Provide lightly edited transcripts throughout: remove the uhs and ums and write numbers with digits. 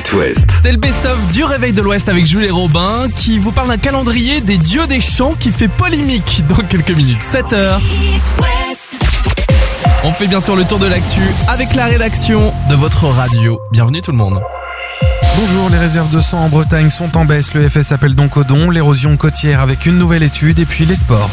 It West. C'est le best-of du Réveil de l'Ouest avec Jules et Robin qui vous parle d'un calendrier des dieux des champs qui fait polémique dans quelques minutes. 7h. On fait bien sûr le tour de l'actu avec la rédaction de votre radio. Bienvenue tout le monde. Bonjour, les réserves de sang en Bretagne sont en baisse. L'EFS appelle donc au don, l'érosion côtière avec une nouvelle étude et puis les sports.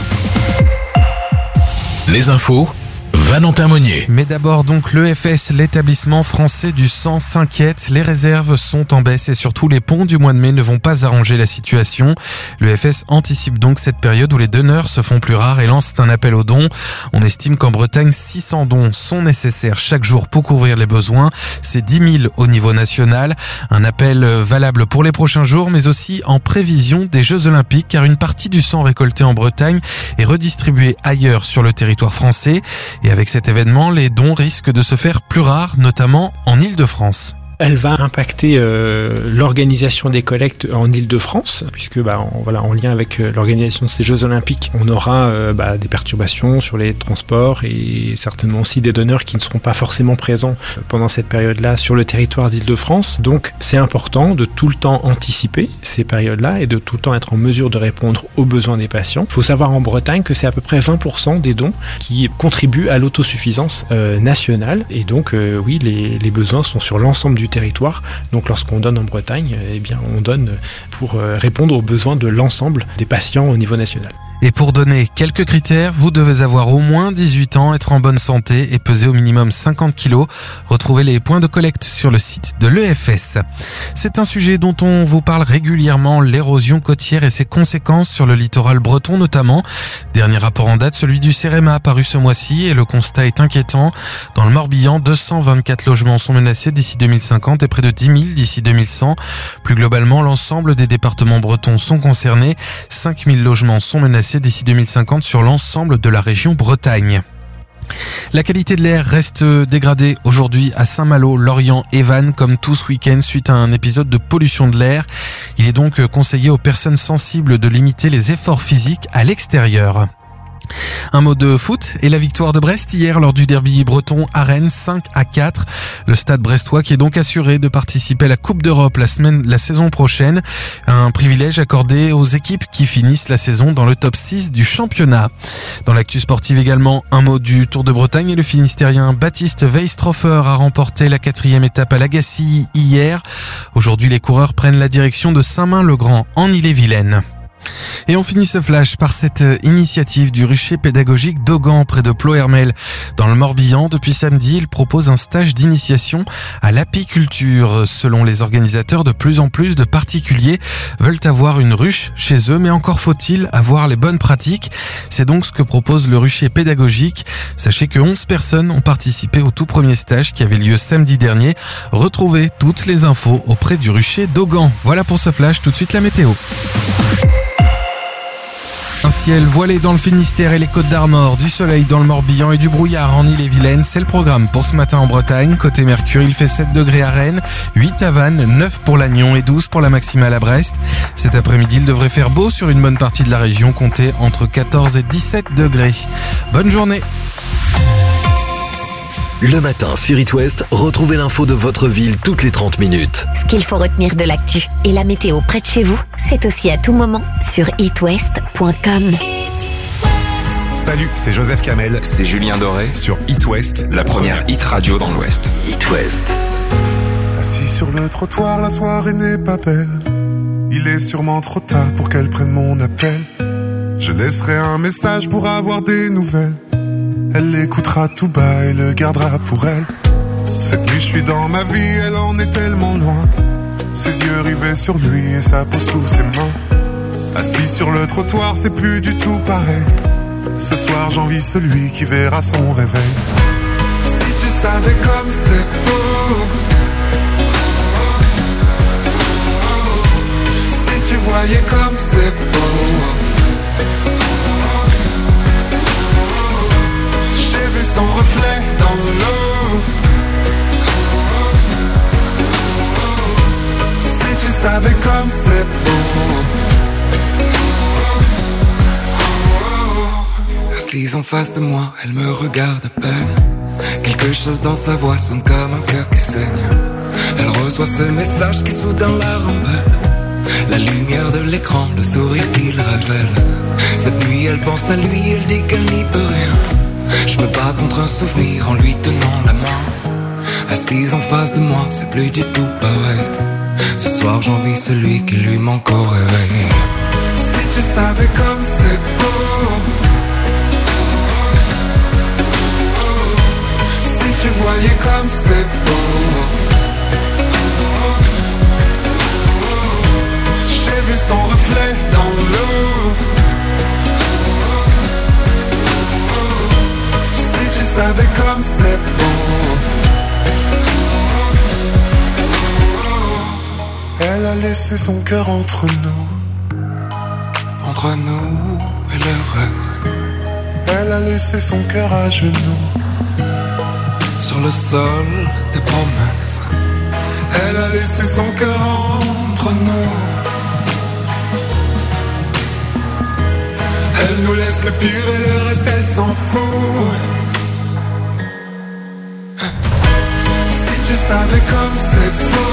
Les infos, Valentin Monnier. Mais d'abord donc l'EFS, l'établissement français du sang, s'inquiète. Les réserves sont en baisse et surtout les ponts du mois de mai ne vont pas arranger la situation. L'EFS anticipe donc cette période où les donneurs se font plus rares et lance un appel aux dons. On estime qu'en Bretagne, 600 dons sont nécessaires chaque jour pour couvrir les besoins. C'est 10 000 au niveau national. Un appel valable pour les prochains jours, mais aussi en prévision des Jeux Olympiques, car une partie du sang récolté en Bretagne est redistribuée ailleurs sur le territoire français. Et avec cet événement, les dons risquent de se faire plus rares, notamment en Île-de-France. Elle va impacter l'organisation des collectes en Île-de-France, puisque en lien avec l'organisation de ces Jeux Olympiques, on aura des perturbations sur les transports et certainement aussi des donneurs qui ne seront pas forcément présents pendant cette période-là sur le territoire d'Île-de-France. Donc c'est important de tout le temps anticiper ces périodes-là et de tout le temps être en mesure de répondre aux besoins des patients. Il faut savoir en Bretagne que c'est à peu près 20% des dons qui contribuent à l'autosuffisance nationale. Et donc les besoins sont sur l'ensemble du territoire. Donc lorsqu'on donne en Bretagne, on donne pour répondre aux besoins de l'ensemble des patients au niveau national. Et pour donner quelques critères, vous devez avoir au moins 18 ans, être en bonne santé et peser au minimum 50 kilos. Retrouvez les points de collecte sur le site de l'EFS. C'est un sujet dont on vous parle régulièrement, l'érosion côtière et ses conséquences sur le littoral breton notamment. Dernier rapport en date, celui du CEREMA paru ce mois-ci et le constat est inquiétant. Dans le Morbihan, 224 logements sont menacés d'ici 2050 et près de 10 000 d'ici 2100. Plus globalement, l'ensemble des départements bretons sont concernés. 5 000 logements sont menacés d'ici 2050 sur l'ensemble de la région Bretagne. La qualité de l'air reste dégradée aujourd'hui à Saint-Malo, Lorient et Vannes comme tout ce week-end suite à un épisode de pollution de l'air. Il est donc conseillé aux personnes sensibles de limiter les efforts physiques à l'extérieur. Un mot de foot et la victoire de Brest hier lors du derby breton à Rennes 5-4. Le stade brestois qui est donc assuré de participer à la Coupe d'Europe la saison prochaine. Un privilège accordé aux équipes qui finissent la saison dans le top 6 du championnat. Dans l'actu sportive également, un mot du Tour de Bretagne et le Finistérien Baptiste Weistrofer a remporté la 4e étape à Lagacy hier. Aujourd'hui, les coureurs prennent la direction de Saint-Main-le-Grand en Ille-et-Vilaine. Et on finit ce flash par cette initiative du rucher pédagogique d'Augan près de Ploërmel. Dans le Morbihan, depuis samedi, il propose un stage d'initiation à l'apiculture. Selon les organisateurs, de plus en plus de particuliers veulent avoir une ruche chez eux, mais encore faut-il avoir les bonnes pratiques. C'est donc ce que propose le rucher pédagogique. Sachez que 11 personnes ont participé au tout premier stage qui avait lieu samedi dernier. Retrouvez toutes les infos auprès du rucher d'Augan. Voilà pour ce flash, tout de suite la météo. Un ciel voilé dans le Finistère et les Côtes-d'Armor, du soleil dans le Morbihan et du brouillard en Ille-et-Vilaine. C'est le programme pour ce matin en Bretagne. Côté Mercure, il fait 7 degrés à Rennes, 8 à Vannes, 9 pour Lannion et 12 pour la maximale à Brest. Cet après-midi, il devrait faire beau sur une bonne partie de la région, comptez entre 14 et 17 degrés. Bonne journée. Le matin sur It West, retrouvez l'info de votre ville toutes les 30 minutes. Ce qu'il faut retenir de l'actu et la météo près de chez vous, c'est aussi à tout moment sur itwest.com. Salut, c'est Joseph Kamel. C'est Julien Doré Sur It West, la première hit radio dans l'Ouest. It West. Assis sur le trottoir, la soirée n'est pas belle. Il est sûrement trop tard pour qu'elle prenne mon appel. Je laisserai un message pour avoir des nouvelles. Elle l'écoutera tout bas et le gardera pour elle. Cette nuit je suis dans ma vie, elle en est tellement loin. Ses yeux rivés sur lui et sa peau sous ses mains. Assis sur le trottoir, c'est plus du tout pareil. Ce soir j'envie celui qui verra son réveil. Si tu savais comme c'est beau, si tu voyais comme c'est beau. Son reflet dans l'eau. Si tu savais comme c'est beau. Assise en face de moi, elle me regarde à peine. Quelque chose dans sa voix sonne comme un cœur qui saigne. Elle reçoit ce message qui soudain la rembelle. La lumière de l'écran, le sourire qu'il révèle. Cette nuit elle pense à lui, elle dit qu'elle n'y peut rien. Je me bats contre un souvenir en lui tenant la main. Assise en face de moi, c'est plus du tout pareil. Ce soir j'envie celui qui lui manque au réveil. Si tu savais comme c'est beau, si tu voyais comme c'est beau. J'ai vu son reflet dans l'eau. Si tu savais comme c'est beau. Elle a laissé son cœur entre nous. Entre nous et le reste. Elle a laissé son cœur à genoux. Sur le sol des promesses. Elle a laissé son cœur entre nous. Elle nous laisse le pire et le reste elle s'en fout. Si tu savais comme c'est beau.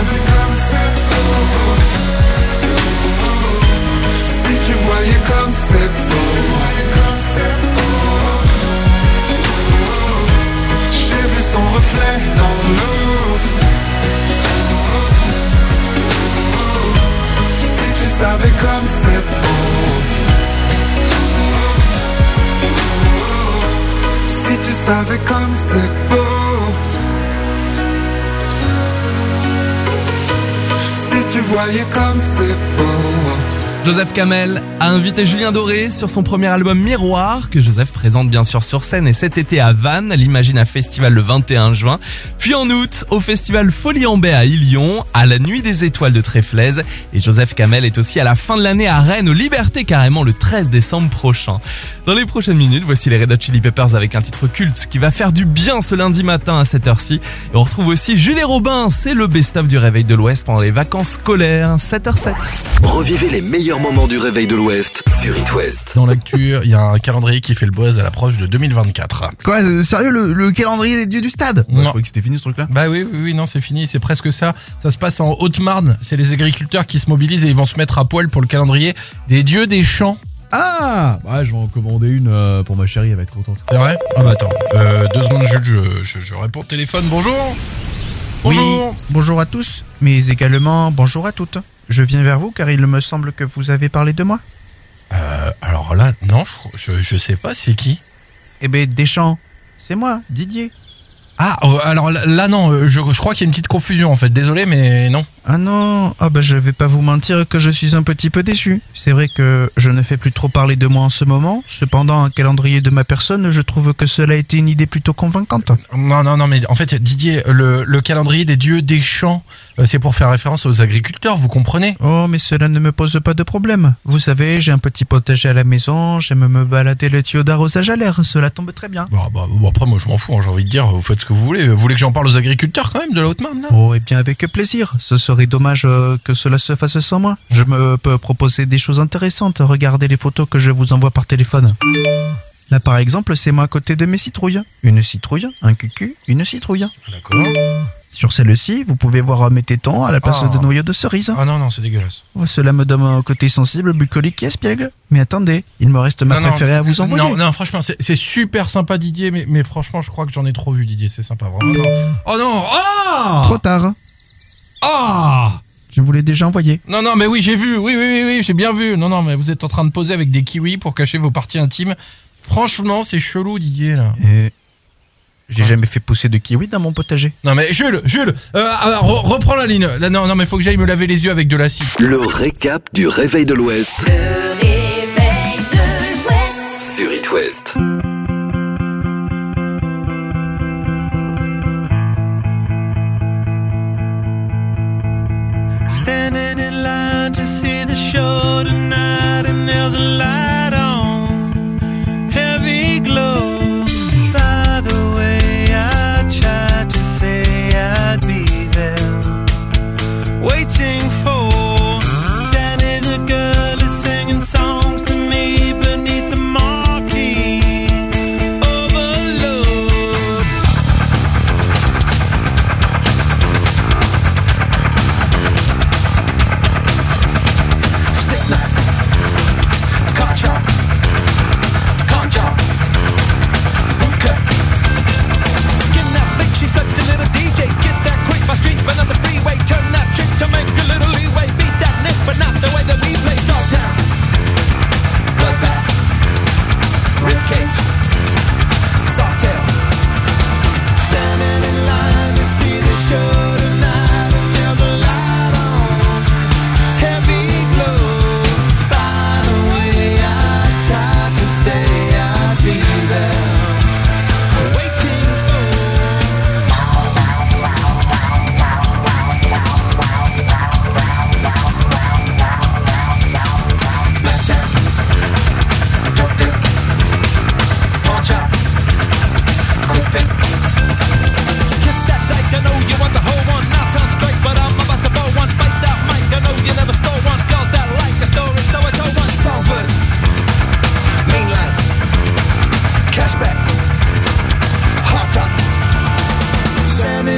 Si tu voyais comme c'est beau. J'ai vu son reflet dans l'eau. Si tu savais comme c'est beau. Si tu savais comme c'est beau. Si tu voyais comme c'est beau. Joseph Kamel a invité Julien Doré sur son premier album Miroir, que Joseph présente bien sûr sur scène et cet été à Vannes, l'Imagina Festival le 21 juin. Puis en août, au festival Folie en Baie à Illion, à la Nuit des Étoiles de Tréflaise. Et Joseph Kamel est aussi à la fin de l'année à Rennes, aux Libertés carrément, le 13 décembre prochain. Dans les prochaines minutes, voici les Red Hot Chili Peppers avec un titre culte qui va faire du bien ce lundi matin à cette heure-ci. Et on retrouve aussi Jules et Robin, c'est le best-of du Réveil de l'Ouest pendant les vacances scolaires, 7h07. Revivez les meilleurs moments du Réveil de l'Ouest sur It West. Dans l'actu, il y a un calendrier qui fait le buzz à l'approche de 2024. Quoi, sérieux, le calendrier des dieux du stade? Non. Je croyais que c'était fini ce truc-là. Bah oui, non, c'est fini, c'est presque ça. Ça se passe en Haute-Marne. C'est les agriculteurs qui se mobilisent et ils vont se mettre à poil pour le calendrier des dieux des champs. Ah, bah je vais en commander une pour ma chérie, elle va être contente. C'est vrai? Ah bah attends, 2 secondes Jules, je réponds au téléphone. Bonjour. Oui, bonjour à tous, mais également bonjour à toutes. Je viens vers vous car il me semble que vous avez parlé de moi. Alors là, non, je sais pas, c'est qui? Eh ben Deschamps, c'est moi, Didier. Ah, alors là non, je crois qu'il y a une petite confusion en fait, désolé mais non. Ah non, ah bah je vais pas vous mentir que je suis un petit peu déçu. C'est vrai que je ne fais plus trop parler de moi en ce moment, cependant un calendrier de ma personne, je trouve que cela a été une idée plutôt convaincante. Non, mais en fait Didier, le calendrier des dieux des champs, c'est pour faire référence aux agriculteurs, vous comprenez? Oh mais cela ne me pose pas de problème. Vous savez, j'ai un petit potager à la maison, j'aime me balader le tuyau d'arrosage à l'air, cela tombe très bien. Bon après moi je m'en fous, hein, j'ai envie de dire, vous faites ce que vous voulez. Vous voulez que j'en parle aux agriculteurs quand même de la Haute-Marne là? Oh et bien avec plaisir, ce serait dommage que cela se fasse sans moi. Je me peux proposer des choses intéressantes, regardez les photos que je vous envoie par téléphone. Là par exemple, c'est moi à côté de mes citrouilles. Une citrouille, un cucu, une citrouille. D'accord. Sur celle-ci, vous pouvez voir mes tétons à la place de noyaux de cerise. Ah non, c'est dégueulasse. Cela me donne un côté sensible, bucolique et espiègle. Mais attendez, il me reste ma préférée à vous envoyer. Non, franchement, c'est super sympa Didier, mais franchement, je crois que j'en ai trop vu Didier, c'est sympa, vraiment. Non. Oh non, oh trop tard. Ah je vous l'ai déjà envoyé. Non, mais oui, j'ai vu, oui, j'ai bien vu. Non, mais vous êtes en train de poser avec des kiwis pour cacher vos parties intimes. Franchement, c'est chelou Didier, là. J'ai jamais fait pousser de kiwi dans mon potager. Non mais Jules, reprends la ligne. Là, non mais faut que j'aille me laver les yeux avec de l'acide. Le récap du Réveil de l'Ouest. Le Réveil de l'Ouest. Sur It West. Standing in line to see the show tonight, and there's a light on, heavy glow. Waiting for Danny, the girl is singing songs to me beneath the marquee. Overload.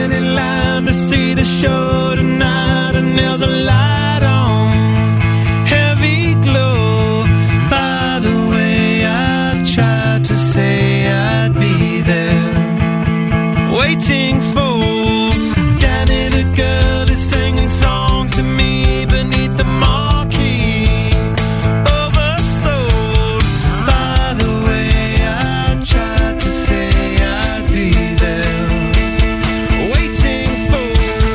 Standing in line to see the show tonight, and there's a light on, heavy glow. By the way, I tried to say I'd be there, waiting for Danny the girl is singing songs to me beneath the marquee. Oversold. By the way, I tried to say I'd be there, waiting for.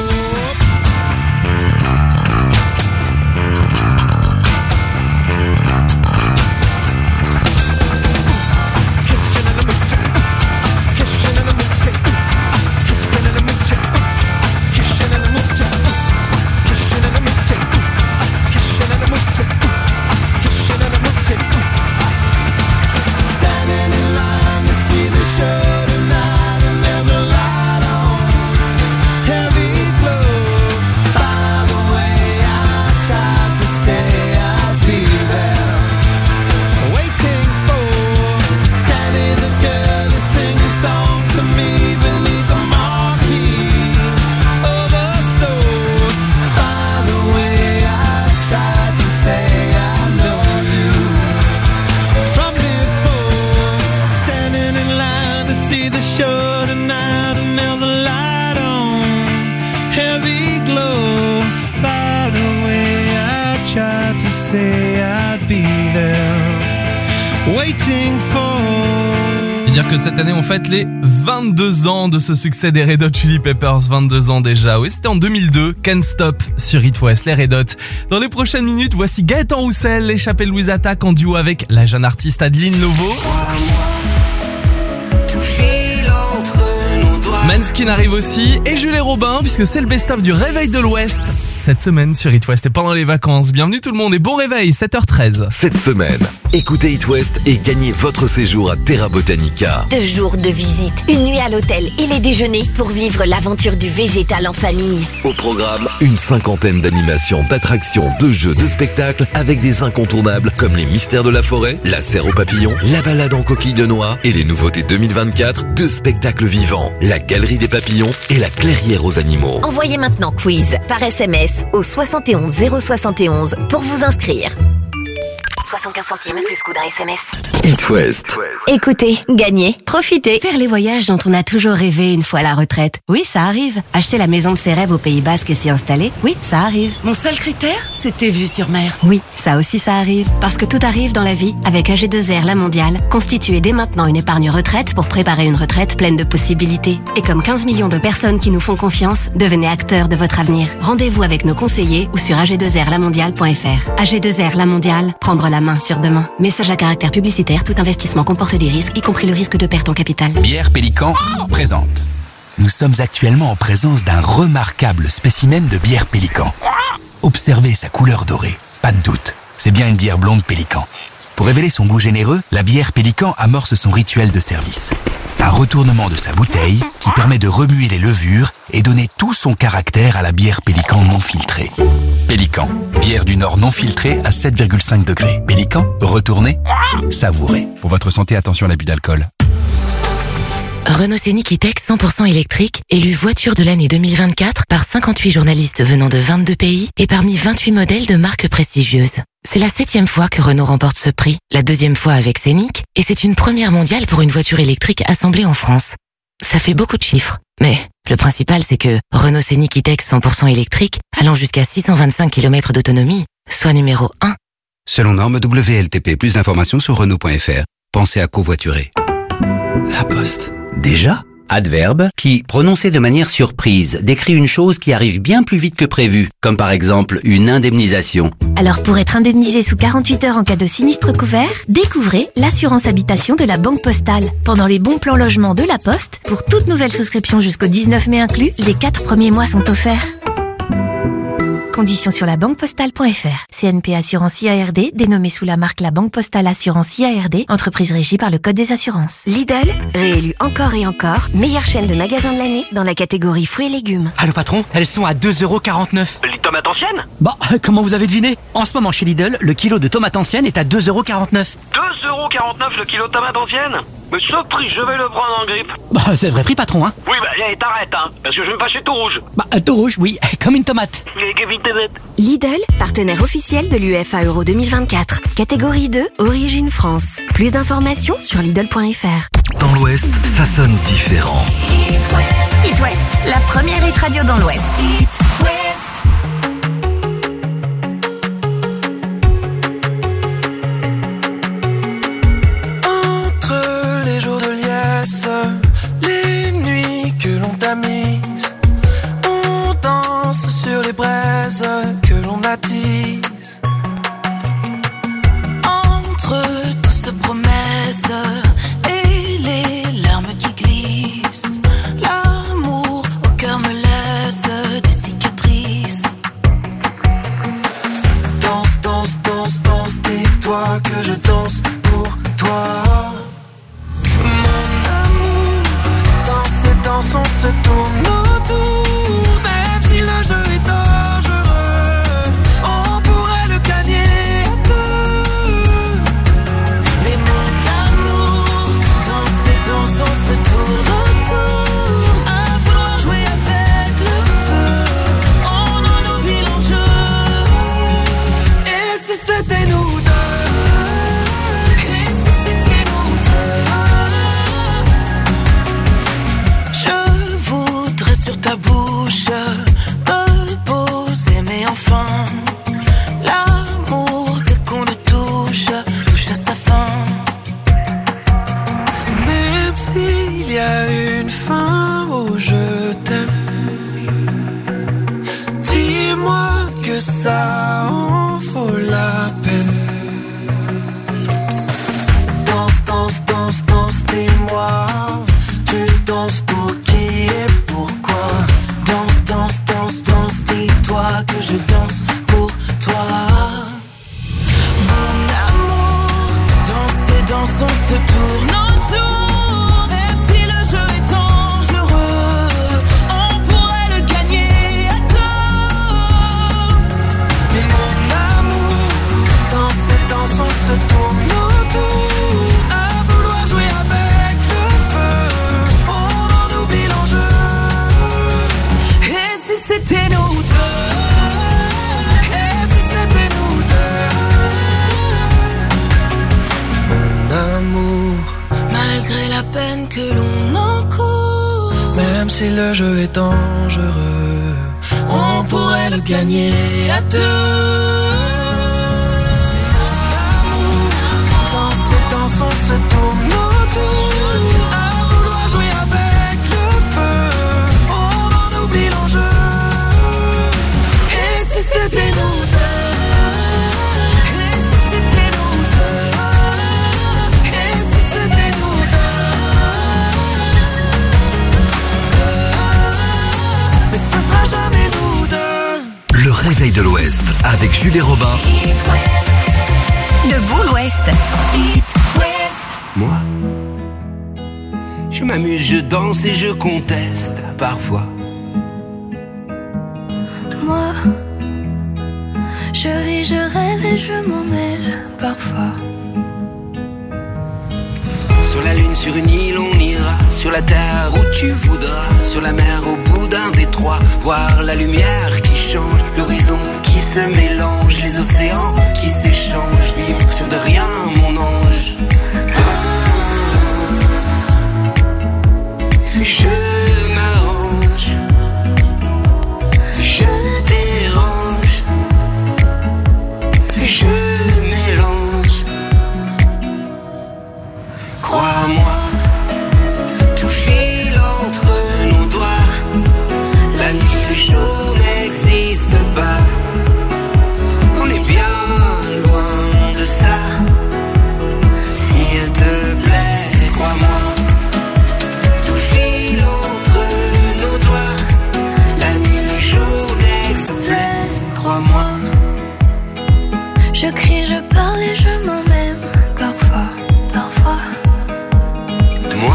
Kissing in the mood, kissing in the mood, kissing in the mood, kissing in the mood, kissing in the mood, kissing in the mood, kissing in the mood. Standing in line to see the show tonight, and there's a light on, heavy glow. By the way, I tried to say I'd be there, waiting for Danny the girl is singing songs to me beneath the marquee. Oversold. By the way, I tried to say I know you from before. Standing in line to see the show tonight, and there's a light on, heavy glow. By the way, I tried to say I'd be there, waiting for. Et dire que cette année on fête les 22 ans de ce succès des Red Hot Chili Peppers, 22 ans déjà. Oui, c'était en 2002, Can't Stop sur It West, les Red Hot. Dans les prochaines minutes, voici Gaëtan Roussel, l'échappée Louise Attaque en duo avec la jeune artiste Adeline Novo. Manskin arrive aussi et Jules et Robin, puisque c'est le best-of du Réveil de l'Ouest cette semaine sur It West et pendant les vacances. Bienvenue tout le monde et bon réveil, 7h13. Cette semaine, écoutez It West et gagnez votre séjour à Terra Botanica. 2 jours de visite, une nuit à l'hôtel et les déjeuners pour vivre l'aventure du végétal en famille. Au programme, une 50aine d'animations, d'attractions, de jeux, de spectacles avec des incontournables comme les mystères de la forêt, la serre aux papillons, la balade en coquille de noix et les nouveautés 2024, 2 spectacles vivants, la galerie des papillons et la clairière aux animaux. Envoyez maintenant quiz par SMS au 71 071 pour vous inscrire. 75 centimes plus coût d'un SMS. It West. Écoutez, gagnez, profitez. Faire les voyages dont on a toujours rêvé une fois à la retraite. Oui, ça arrive. Acheter la maison de ses rêves au Pays Basque et s'y installer. Oui, ça arrive. Mon seul critère, c'était vue sur mer. Oui, ça aussi ça arrive. Parce que tout arrive dans la vie avec AG2R La Mondiale. Constituez dès maintenant une épargne retraite pour préparer une retraite pleine de possibilités. Et comme 15 millions de personnes qui nous font confiance, devenez acteurs de votre avenir. Rendez-vous avec nos conseillers ou sur ag2rlamondiale.fr. AG2R La Mondiale, prendre la main sur demain. Message à caractère publicitaire, tout investissement comporte des risques, y compris le risque de perte en capital. Bière Pélican présente. Nous sommes actuellement en présence d'un remarquable spécimen de bière Pélican. Observez sa couleur dorée. Pas de doute, c'est bien une bière blonde Pélican. Pour révéler son goût généreux, la bière Pélican amorce son rituel de service. Un retournement de sa bouteille qui permet de remuer les levures et donner tout son caractère à la bière Pélican non filtrée. Pélican, bière du Nord non filtrée à 7,5 degrés. Pélican, retournez, savourez. Pour votre santé, attention à l'abus d'alcool. Renault Scénic E-Tech 100% électrique, élu voiture de l'année 2024 par 58 journalistes venant de 22 pays et parmi 28 modèles de marques prestigieuses. C'est la 7e fois que Renault remporte ce prix, la 2e fois avec Scénic, et c'est une première mondiale pour une voiture électrique assemblée en France. Ça fait beaucoup de chiffres, mais le principal c'est que Renault Scénic E-Tech 100% électrique, allant jusqu'à 625 km d'autonomie, soit numéro 1. Selon norme WLTP, plus d'informations sur Renault.fr. Pensez à covoiturer. La Poste. Déjà ? Adverbe qui, prononcé de manière surprise, décrit une chose qui arrive bien plus vite que prévu, comme par exemple une indemnisation. Alors pour être indemnisé sous 48 heures en cas de sinistre couvert, découvrez l'assurance habitation de la Banque Postale. Pendant les bons plans logement de la Poste, pour toute nouvelle souscription jusqu'au 19 mai inclus, les 4 premiers mois sont offerts. Conditions sur la banquepostale.fr. CNP Assurance IARD, dénommée sous la marque La Banque Postale Assurance IARD, entreprise régie par le Code des assurances. Lidl, réélu encore et encore, meilleure chaîne de magasins de l'année dans la catégorie fruits et légumes. Ah le patron, elles sont à 2,49 €. tomates anciennes? Bah, comment vous avez deviné? En ce moment chez Lidl, le kilo de tomates anciennes est à 2,49€. 2,49€ le kilo de tomates anciennes? Mais ce prix, je vais le prendre en grippe. Bah, c'est le vrai prix, patron, hein. Oui, bah, t'arrêtes, hein, parce que je vais me fâcher tout rouge. Bah, tout rouge, oui, comme une tomate. Lidl, partenaire officiel de l'UEFA Euro 2024. Catégorie 2, Origine France. Plus d'informations sur Lidl.fr. Dans l'Ouest, ça sonne différent. It West, la première hit radio dans l'Ouest. Entre les jours de liesse, les nuits que l'on tamise, on danse sur les braises que l'on attise. Entre toutes ces promesses et les larmes qui glissent, l'amour au cœur me laisse des cicatrices. Danse, danse, danse, danse, dis-toi que je danse pour toi. Mon amour, dans ces danses on se tourne autour. Même si le jeu est dangereux, on pourrait le gagner à deux. Mais mon amour, dans ces danses on se tourne autour. À vouloir jouer avec le feu, on en oublie l'enjeu. Et si c'était nous deux? Sur ta bouche, me poser, mais enfin, l'amour, dès qu'on le touche à sa fin. Même s'il y a une fin où je t'aime, dis-moi que ça en vaut la peine. Danse, danse, danse, danse, dis-moi, tu danses pour qui et pourquoi? Danse, danse, danse, danse, dis-toi que je danse pour toi. Mon amour, dans ces danses on se tourne autour. Même si le jeu est dangereux, on pourrait le gagner à deux. Mais mon amour, dans ces danses on se tourne autour. À vouloir jouer avec le feu, on en oublie l'enjeu. Et si c'était nous deux? Et si c'était nous deux? Mon amour, malgré la peine que l'on encourt, même si le jeu est dangereux, on pourrait le gagner à deux. Dans ces danses on se tourne autour. À vouloir jouer avec le feu, on en oublie l'enjeu. Et si c'était nous deux? Et si c'était nous deux? Et si c'était nous deux? Mais ce sera jamais nous deux. Le réveil de l'Ouest avec Jules et Robin. Debout l'Ouest. Moi, je m'amuse, je danse et je conteste parfois. Moi, je ris, je rêve et je m'en mêle parfois. Sur la lune, sur une île, on ira. Sur la terre où tu voudras. Sur la mer, au bout d'un détroit. Voir la lumière qui change, l'horizon qui se mélange, les océans qui s'échangent. Vivre sur de rien, mon ange. Je m'arrange, je dérange, je mélange. Crois-moi, tout file entre nos doigts. La nuit, le jour n'existe pas. On est bien loin de ça. S'il te plaît, crois-moi. Tout file entre nos doigts. La nuit, le jour n'existe pas. Crois-moi. Je crie, je parle et je m'en même parfois. Parfois. Moi,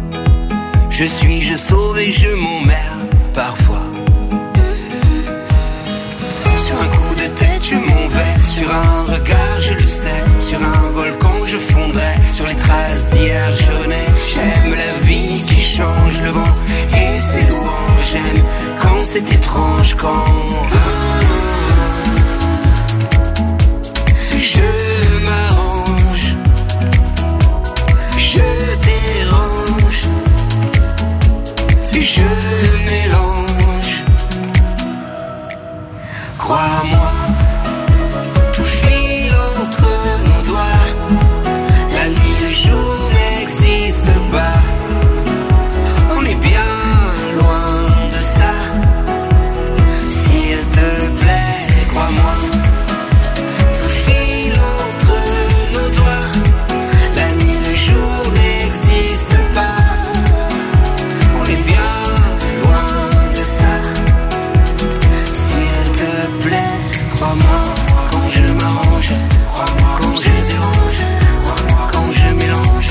je suis, je sauve et je m'emmerde parfois. Sur un regard, je le sais. Sur un volcan, je fondrais. Sur les traces d'hier, je n'ai. J'aime la vie qui change, le vent et ses louanges. J'aime quand c'est étrange, quand je m'arrange, je dérange, je mélange. Crois-moi, tout file entre nos doigts. La nuit, le jour n'existe pas. On est bien loin de ça. S'il te plaît, crois-moi. Tout file entre nos doigts. La nuit, le jour n'existe pas. On est bien loin de ça. S'il te plaît, crois-moi. Quand je m'arrange, quand je dérange, quand je mélange,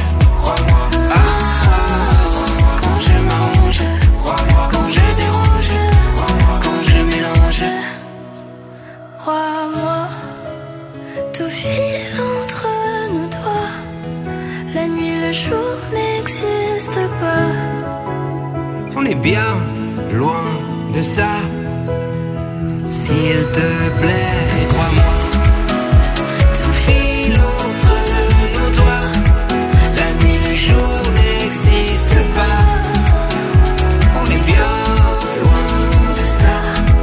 quand je m'arrange, quand je dérange, quand je mélange. Crois-moi, tout file entre nos doigts. La nuit, le jour n'existe pas. On est bien loin de ça. S'il te plaît, crois-moi. Tout file entre nos doigts. La nuit, le jour n'existe pas. On est bien loin de ça.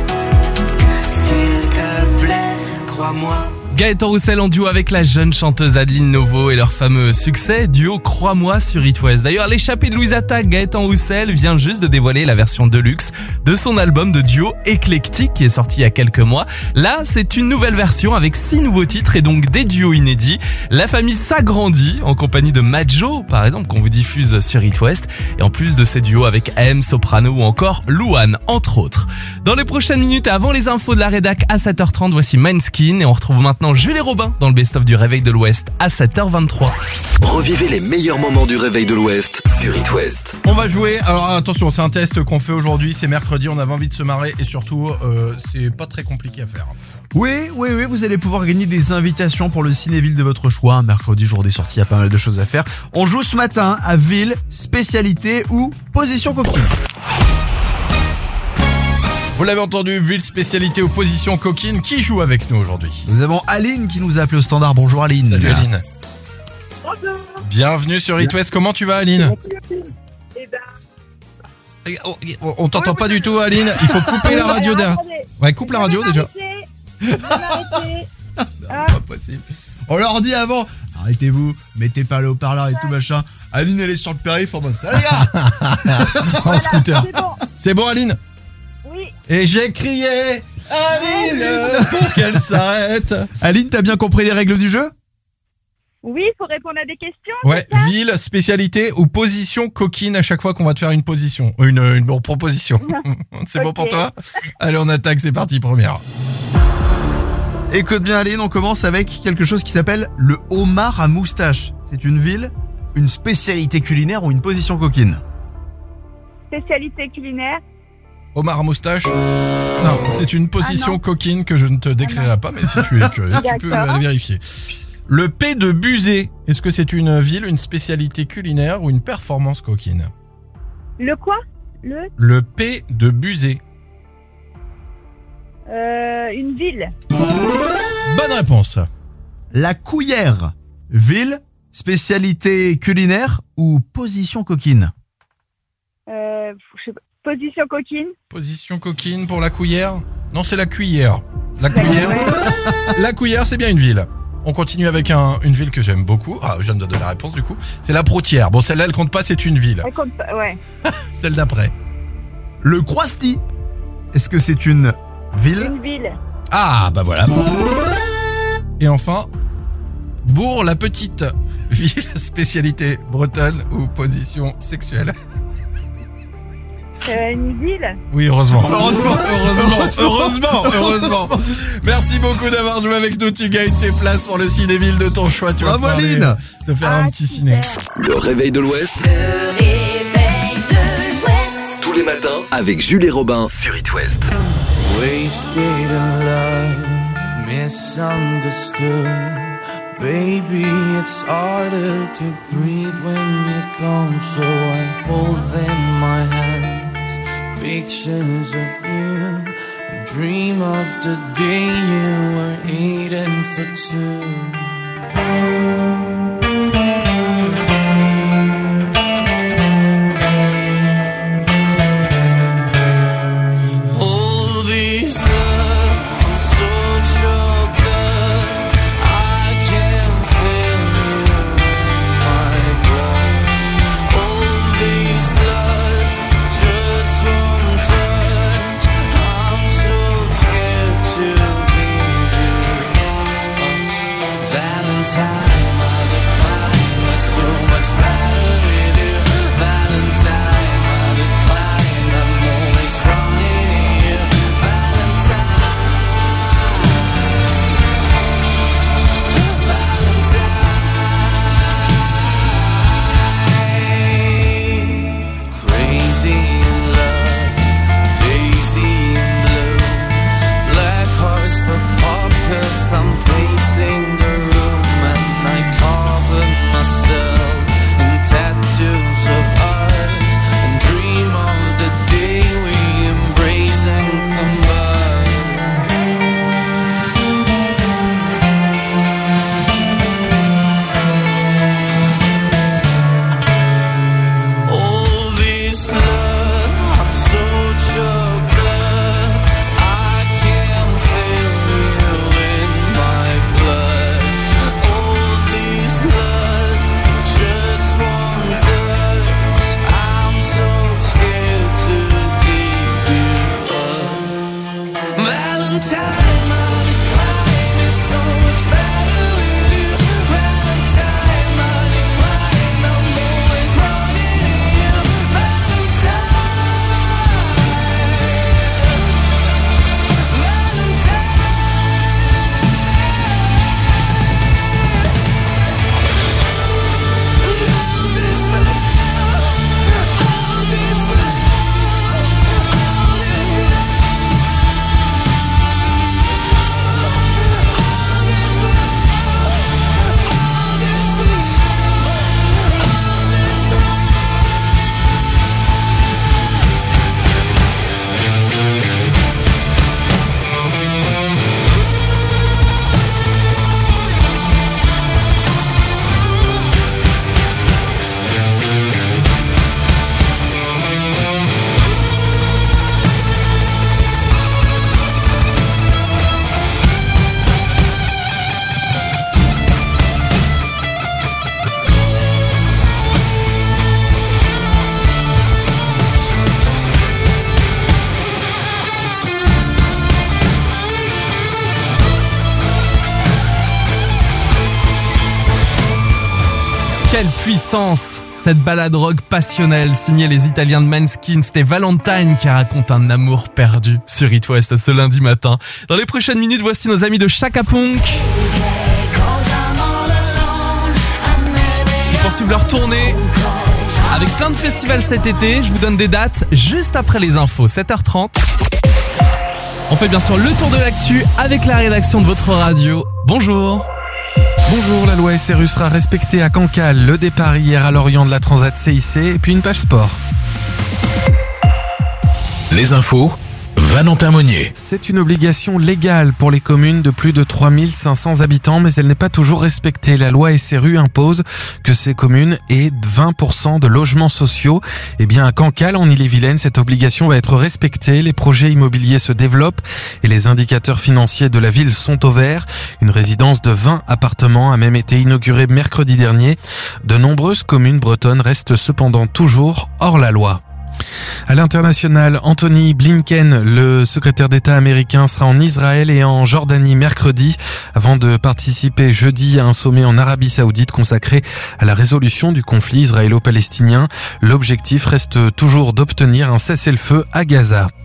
S'il te plaît, crois-moi. Gaëtan Roussel en duo avec la jeune chanteuse Adeline Novo et leur fameux succès, duo Crois-moi sur It West. D'ailleurs, l'échappée de Louise Attaque, Gaëtan Roussel vient juste de dévoiler la version deluxe de son album de duo Éclectique qui est sorti il y a quelques mois. Là, c'est une nouvelle version avec 6 nouveaux titres et donc des duos inédits. La famille s'agrandit en compagnie de Majo, par exemple, qu'on vous diffuse sur It West. Et en plus de ces duos avec AM Soprano ou encore Louane, entre autres. Dans les prochaines minutes, avant les infos de la rédac à 7h30, voici Maneskin et on retrouve maintenant Jules et Robin dans le best-of du Réveil de l'Ouest à 7h23. Revivez les meilleurs moments du Réveil de l'Ouest sur It West. On va jouer, alors attention, c'est un test qu'on fait aujourd'hui, c'est mercredi, on avait envie de se marrer et surtout, c'est pas très compliqué à faire. Oui, vous allez pouvoir gagner des invitations pour le ciné-ville de votre choix. Mercredi, jour des sorties, il y a pas mal de choses à faire. On joue ce matin à ville, spécialité ou position coquine. Vous l'avez entendu, ville, spécialité, opposition, coquine. Qui joue avec nous aujourd'hui? Nous avons Aline qui nous a appelé au standard. Bonjour Aline. Salut Aline. Bonjour. Bienvenue sur It West. Comment tu vas Aline? On t'entend pas du tout Aline. Il faut couper la radio derrière. Ouais, coupe la radio déjà. Pas possible. On leur dit avant, arrêtez-vous, mettez pas le haut-parleur et tout machin. Aline elle est sur le périph' en mode salut les gars. En scooter. C'est bon Aline? Oui. Et j'ai crié Aline pour qu'elle s'arrête. Aline, t'as bien compris les règles du jeu? Oui, il faut répondre à des questions. Ouais, ville, spécialité ou position coquine à chaque fois qu'on va te faire une position, une proposition. C'est bon pour toi? Allez, on attaque, c'est parti, première. Écoute bien Aline, on commence avec quelque chose qui s'appelle le homard à moustache. C'est une ville, une spécialité culinaire ou une position coquine? Spécialité culinaire. Homard à moustache? Non, c'est une position coquine que je ne te décrirai pas, mais si tu es curieux, tu peux aller vérifier. Le P de Buzet, est-ce que c'est une ville, une spécialité culinaire ou une performance coquine? Le quoi? Le P de Buzet. Une ville. Bonne réponse. La Couillère, ville, spécialité culinaire ou position coquine? Je sais pas. Position coquine. Position coquine pour la Couillère? Non, c'est la Cuillère. La Cuillère. La Couillère, c'est bien une ville. On continue avec une ville que j'aime beaucoup. Ah, je viens de donner la réponse du coup. C'est la Protière. Bon, celle-là, elle compte pas, c'est une ville. Elle compte pas, ouais. Celle d'après. Le Croisty, est-ce que c'est une ville? Une ville. Ah, bah voilà. Et enfin, Bourg, la petite ville, spécialité bretonne ou position sexuelle? Une ville. Oui, heureusement. Heureusement. Merci beaucoup d'avoir joué avec nous. Tu gagnes tes places pour le ciné-ville de ton choix. Tu vas pouvoir te faire un petit ciné. Le Réveil de l'Ouest. Le réveil de l'Ouest. Tous les matins avec Jules et Robin sur It West. Wasted in love, misunderstood. Baby, it's harder to breathe when you're gone, so I hold in my hands pictures of you and dream of the day you were eating for two. Quelle puissance! Cette balade rock passionnelle signée les Italiens de Maneskin, c'était Valentine qui raconte un amour perdu sur It West ce lundi matin. Dans les prochaines minutes, voici nos amis de Chaka Ponk. Ils poursuivent leur tournée avec plein de festivals cet été. Je vous donne des dates juste après les infos, 7h30. On fait bien sûr le tour de l'actu avec la rédaction de votre radio. Bonjour. Bonjour, la loi SRU sera respectée à Cancale. Le départ hier à Lorient de la Transat CIC et puis une page sport. Les infos, Valentin Monnier. C'est une obligation légale pour les communes de plus de 3500 habitants, mais elle n'est pas toujours respectée. La loi SRU impose que ces communes aient 20% de logements sociaux. Eh bien, à Cancale, en Ille-et-Vilaine, cette obligation va être respectée. Les projets immobiliers se développent et les indicateurs financiers de la ville sont au vert. Une résidence de 20 appartements a même été inaugurée mercredi dernier. De nombreuses communes bretonnes restent cependant toujours hors la loi. À l'international, Anthony Blinken, le secrétaire d'État américain, sera en Israël et en Jordanie mercredi avant de participer jeudi à un sommet en Arabie Saoudite consacré à la résolution du conflit israélo-palestinien. L'objectif reste toujours d'obtenir un cessez-le-feu à Gaza.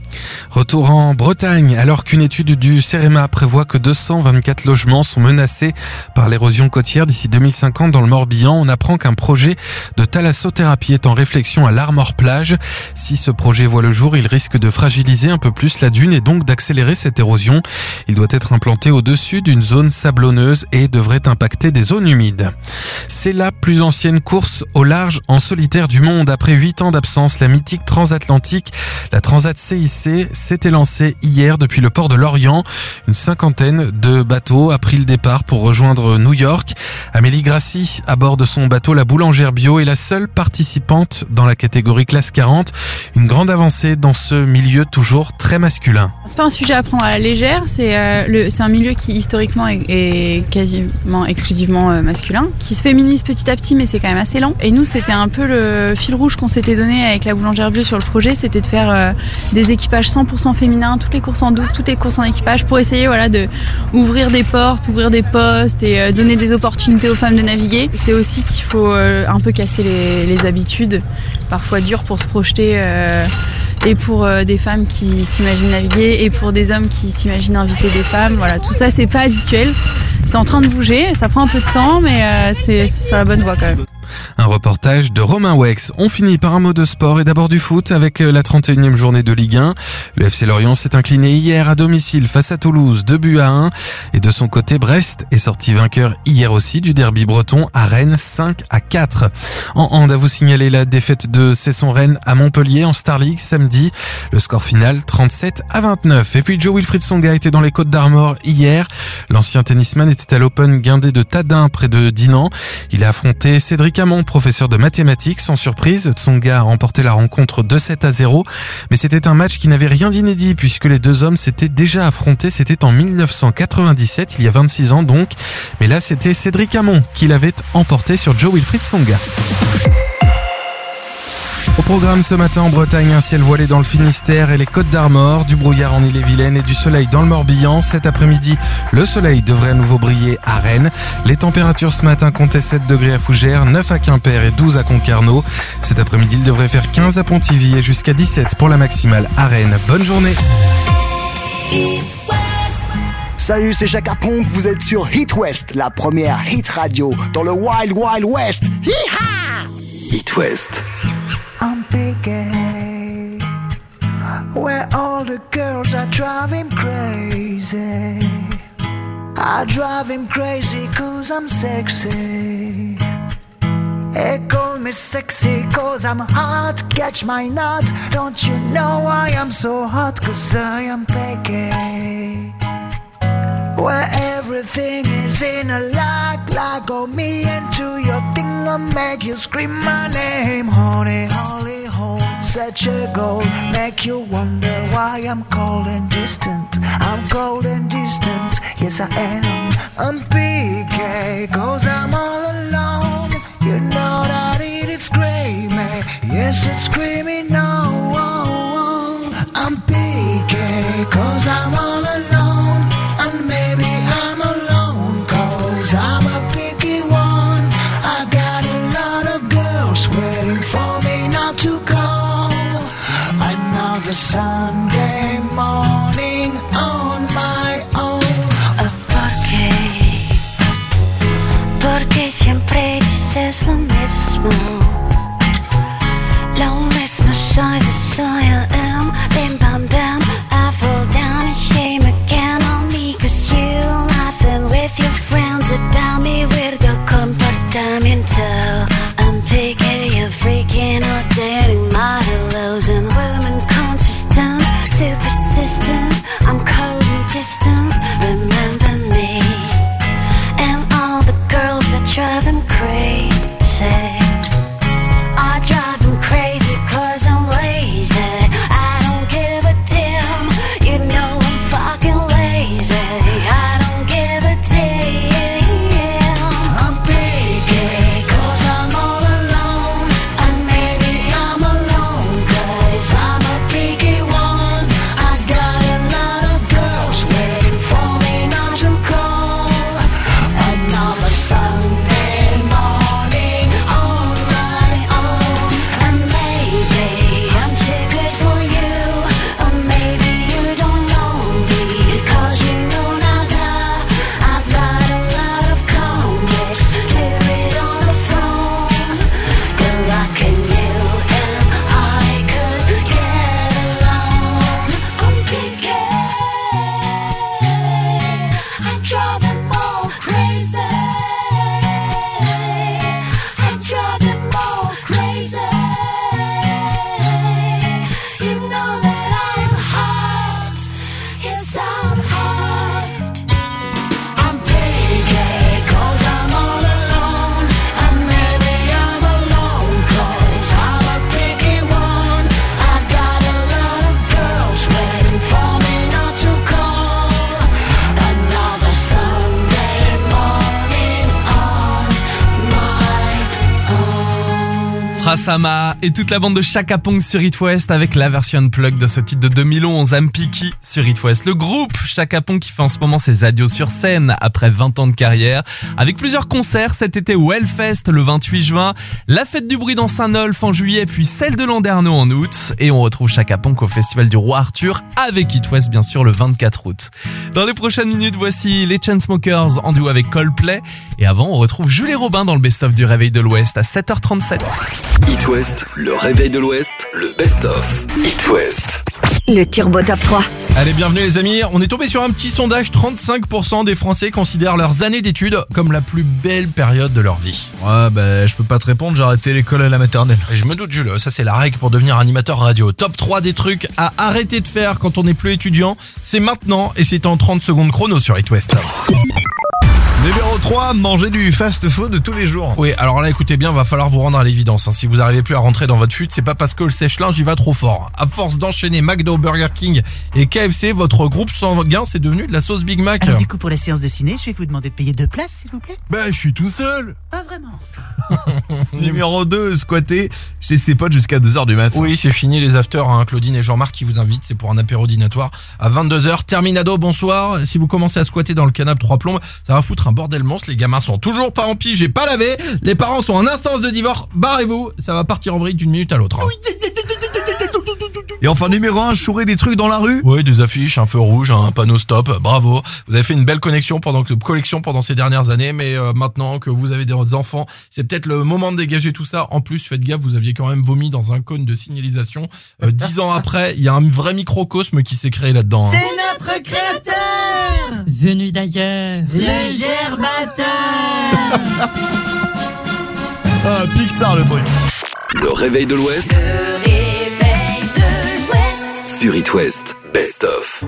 Retour en Bretagne, alors qu'une étude du CEREMA prévoit que 224 logements sont menacés par l'érosion côtière d'ici 2050 dans le Morbihan, on apprend qu'un projet de thalassothérapie est en réflexion à l'Armor-Plage. Si ce projet voit le jour, il risque de fragiliser un peu plus la dune et donc d'accélérer cette érosion. Il doit être implanté au-dessus d'une zone sablonneuse et devrait impacter des zones humides. C'est la plus ancienne course au large en solitaire du monde. Après 8 ans d'absence, la mythique transatlantique, la Transat CIC, s'était lancée hier depuis le port de Lorient. Une cinquantaine de bateaux a pris le départ pour rejoindre New York. Amélie Grassi, à bord de son bateau La Boulangère Bio, est la seule participante dans la catégorie classe 40. Une grande avancée dans ce milieu toujours très masculin. C'est pas un sujet à prendre à la légère, c'est un milieu qui historiquement est quasiment exclusivement masculin, qui se féminise petit à petit mais c'est quand même assez lent. Et nous c'était un peu le fil rouge qu'on s'était donné avec La Boulangère Bio sur le projet, c'était de faire des équipages 100% féminins, toutes les courses en double, toutes les courses en équipage pour essayer de ouvrir des portes, ouvrir des postes et donner des opportunités aux femmes de naviguer. C'est aussi qu'il faut un peu casser les habitudes, parfois dures pour se projeter et pour des femmes qui s'imaginent naviguer et pour des hommes qui s'imaginent inviter des femmes. Voilà, tout ça c'est pas habituel, c'est en train de bouger, ça prend un peu de temps mais c'est sur la bonne voie quand même. Un reportage de Romain Wex. On finit par un mot de sport et d'abord du foot avec la 31e journée de Ligue 1. Le FC Lorient s'est incliné hier à domicile face à Toulouse, 2-1. Et de son côté, Brest est sorti vainqueur hier aussi du derby breton à Rennes, 5-4. En hand, à vous signaler la défaite de Cesson-Rennes à Montpellier en Star League samedi. Le score final, 37-29. Et puis Joe Wilfried Tsonga était dans les Côtes d'Armor hier. L'ancien tennisman était à l'Open guindé de Tadin près de Dinan. Il a affronté Cédric Amont, professeur de mathématiques. Sans surprise, Tsonga a remporté la rencontre 2-7-0. Mais c'était un match qui n'avait rien d'inédit puisque les deux hommes s'étaient déjà affrontés. C'était en 1997, il y a 26 ans donc. Mais là, c'était Cédric Amont qui l'avait emporté sur Joe Wilfried Tsonga. Au programme ce matin en Bretagne, un ciel voilé dans le Finistère et les Côtes d'Armor, du brouillard en Ille-et-Vilaine et du soleil dans le Morbihan. Cet après-midi, le soleil devrait à nouveau briller à Rennes. Les températures ce matin comptaient 7 degrés à Fougères, 9 à Quimper et 12 à Concarneau. Cet après-midi, il devrait faire 15 à Pontivy et jusqu'à 17 pour la maximale à Rennes. Bonne journée. Salut, c'est Jacques Ponk, vous êtes sur Hit West, la première hit radio dans le Wild Wild West. Hi-ha! Hit West. I'm picky, where all the girls are driving crazy. I drive him crazy 'cause I'm sexy. They call me sexy 'cause I'm hot, catch my nut. Don't you know I am so hot 'cause I am picky. Where everything is in a like go me into your thing and make you scream my name. Honey, holy hole, such a goal, make you wonder why I'm cold and distant. I'm cold and distant, yes I am. I'm PK, 'cause I'm all alone. You know that it's screaming, yes it's screaming no. I'm PK, 'cause I'm all alone. And maybe I'm alone 'cause I'm a picky one. I got a lot of girls waiting for me not to go. Another Sunday morning on my own. Porque siempre dices lo mismo. Lo mismo soy, I am. Bim bam bam, I fall down and shame again on me 'cause you laughing with your friends about me with your comportamiento. I'm taking you freaking out, dating my hellos and women consistent, too persistent. I'm cold and distant, remember me. And all the girls that drive them crazy. I drive them crazy 'cause I'm lazy. Prassama et toute la bande de Chaka Ponk sur It West avec la version unplugged de ce titre de 2011, I'm Picky sur It West. Le groupe Chaka Ponk qui fait en ce moment ses adieux sur scène après 20 ans de carrière avec plusieurs concerts cet été au Hellfest le 28 juin, la fête du bruit dans Saint-Nolf en juillet puis celle de Landerneau en août et on retrouve Chaka Ponk au festival du Roi Arthur avec It West bien sûr le 24 août. Dans les prochaines minutes, voici les Chainsmokers en duo avec Coldplay et avant on retrouve Jules et Robin dans le best-of du Réveil de l'Ouest à 7h37. It West, le réveil de l'Ouest, le best-of. It West. Le Turbo Top 3. Allez, bienvenue les amis. On est tombé sur un petit sondage. 35% des Français considèrent leurs années d'études comme la plus belle période de leur vie. Ouais, je peux pas te répondre, j'ai arrêté l'école à la maternelle. Et je me doute, Jules, ça c'est la règle pour devenir animateur radio. Top 3 des trucs à arrêter de faire quand on n'est plus étudiant. C'est maintenant et c'est en 30 secondes chrono sur It West. Numéro 3, manger du fast-food de tous les jours. Oui, alors là, écoutez bien, va falloir vous rendre à l'évidence. Si vous n'arrivez plus à rentrer dans votre chute, c'est pas parce que le sèche-linge y va trop fort. À force d'enchaîner McDo, Burger King et KFC, votre groupe sanguin, c'est devenu de la sauce Big Mac. Alors du coup, pour la séance de ciné, je vais vous demander de payer 2 places, s'il vous plaît. Je suis tout seul. Pas vraiment. Numéro 2, squatter chez ses potes jusqu'à 2h du matin. Oui, c'est fini les afters, Claudine et Jean-Marc qui vous invitent, c'est pour un apéro dînatoire à 22h. Terminado, bonsoir. Si vous commencez à squatter dans le canapé 3 plombes, ça va foutre un bordel monstre. Les gamins sont toujours pas en pige et pas lavés. Les parents sont en instance de divorce. Barrez-vous, ça va partir en vrille d'une minute à l'autre. Et enfin numéro 1, chourer des trucs dans la rue. Oui, des affiches, un feu rouge, un panneau stop, bravo. Vous avez fait une belle collection pendant ces dernières années, mais maintenant que vous avez des enfants, c'est peut-être le moment de dégager tout ça. En plus, faites gaffe, vous aviez quand même vomi dans un cône de signalisation. 10 ans après, il y a un vrai microcosme qui s'est créé là-dedans. C'est notre créateur, venu d'ailleurs, le gerbateur. Ah, Pixar le truc. Le réveil de l'Ouest. Le réveil de l'Ouest. Sur It West, best of.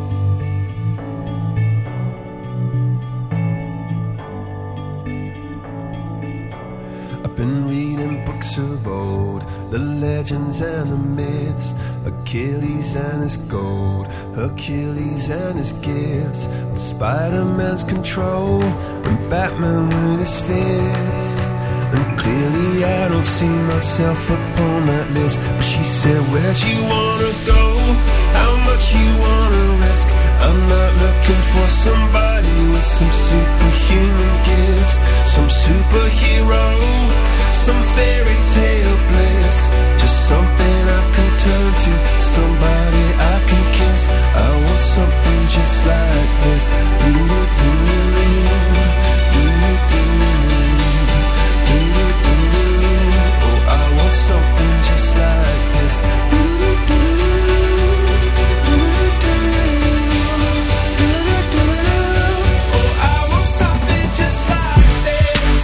I've been reading books of old, the legends and the myths, Achilles and his gold, Hercules and his gifts, and Spider-Man's control, and Batman with his fists. And clearly I don't see myself upon that list. But she said, where'd you wanna go? How much you wanna risk? I'm not looking for somebody with some superhuman gifts, some superhero, some fairy tale bliss. Just something I can turn to, somebody I can kiss. I want something just like this. Something just like this. Oh, I want something just like this.